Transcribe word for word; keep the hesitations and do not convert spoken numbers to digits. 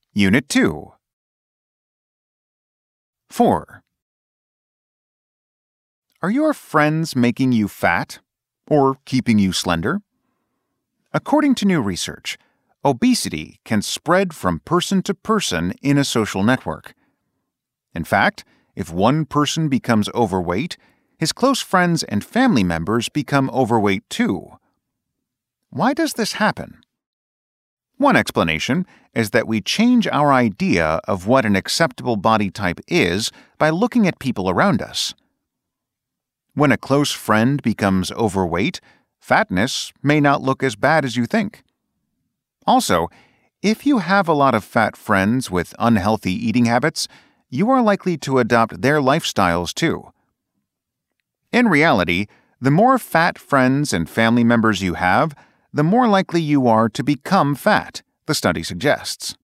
Unit two. four. Are your friends making you fat or keeping you slender? According to new research, obesity can spread from person to person in a social network. In fact, if one person becomes overweight, his close friends and family members become overweight too. Why does this happen? One explanation is that we change our idea of what an acceptable body type is by looking at people around us. When a close friend becomes overweight, fatness may not look as bad as you think. Also, if you have a lot of fat friends with unhealthy eating habits, you are likely to adopt their lifestyles too. In reality, the more fat friends and family members you have, the more likely you are to become fat, the study suggests.